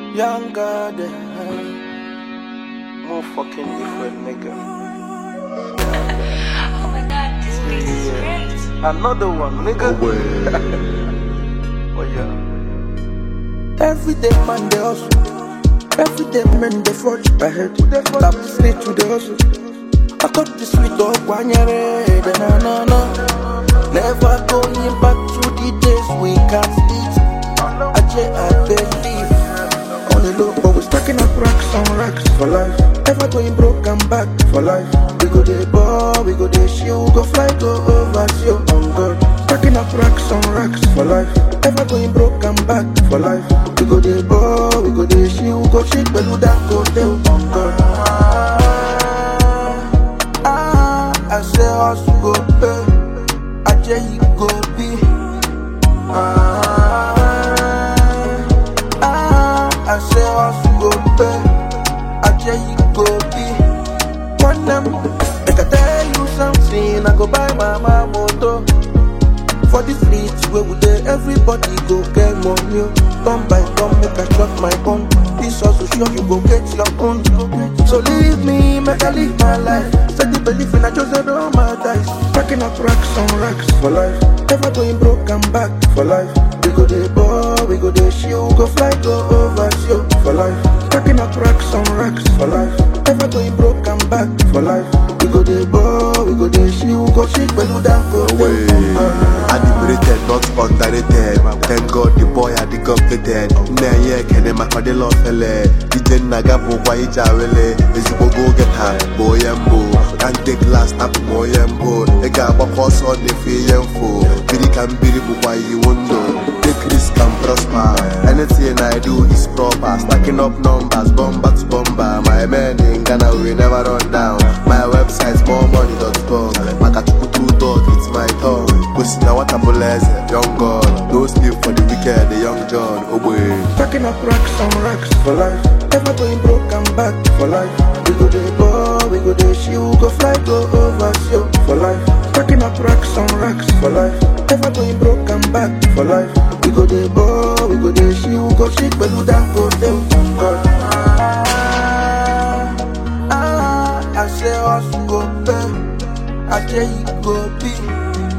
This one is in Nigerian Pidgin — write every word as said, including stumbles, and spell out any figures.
Younger than her. More fucking different, nigga. Oh my god, this beat is great. Another one, nigga. Oh yeah. Every day man they hustle. Every day man they forge ahead. Tap the street to the hustle. I cut the sweet up one year. Na na na. Never going back to the days we can't eat. I just I believe. On the low, always stacking up racks on racks for life. Ever going broke and back for life. We go the ball, we go the shield, go fly, go overseas on God. Stacking up racks on racks for life. Ever going broke and back for life. We go the ball, we go the shield, go shit, but that go tell on God. Ah, I say us go pay. I say you go be. Ah. I say us go pay, I say you go be. One them, make I tell you something. I go buy my mama moto. For the streets where we there, everybody go get money. Come by come, make I shut my gun. This also sure you go get your own. So leave me, make I live my life. Set the belief in I just don't my dice. Packing up racks on racks for life. Ever going broke and back for life. We go the ball, we go the shield, go fly, go overseas for life. Stacking up racks on racks for life. Ever going broke and back for life. We go the ball, we go the shield, go shit, but you don't go away. Admired, not underrated. Thank God the boy had the completed. Nah, yeah, can I make the love felle? Didn't Nagapo, why Jawele? Is go get her, boy and boo. Can't take last up, boy and boo. A gaba course on the fee and fool. Billy can be the boy you won't know. Take risk and prosper. Anything I do is proper. Stacking up numbers, bomber to bomber. My men in Ghana will never run down. My website's more money dot com. Makatuku dog, it's my tongue. Pussy now what a blessed young God. No sleep for the wicked, the young John. Oh boy. Stacking up racks on racks for life. Ever going broke and back for life. We go the ball, we go the shield, go fly, go overseas for life. Stacking up racks on racks for life. Ever going broke and back for life. We go the ball, we go the shield, go shit, but you don't go there on God. Ah, I say us go pay, I say you go be.